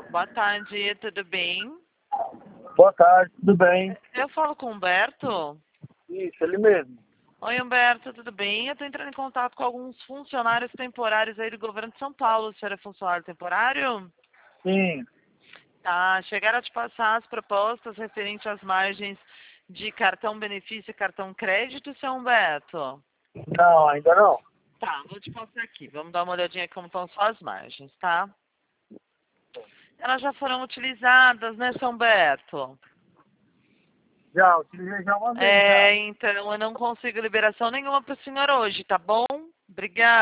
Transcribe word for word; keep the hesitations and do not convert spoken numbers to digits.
Boa tarde, tudo bem? Boa tarde, tudo bem? Eu falo com o Humberto. Isso, ele mesmo. Oi, Humberto, tudo bem? Eu estou entrando em contato com alguns funcionários temporários aí do governo de São Paulo. O senhor é funcionário temporário? Sim. Tá, chegaram a te passar as propostas referentes às margens de cartão benefício e cartão crédito, seu Humberto? Não, ainda não. Tá, vou te passar aqui. Vamos dar uma olhadinha como estão só as margens, tá? Elas já foram utilizadas, né, seu Humberto? Já, utilizei já uma vez já. É, então eu não consigo liberação nenhuma para o senhor hoje, tá bom? Obrigada.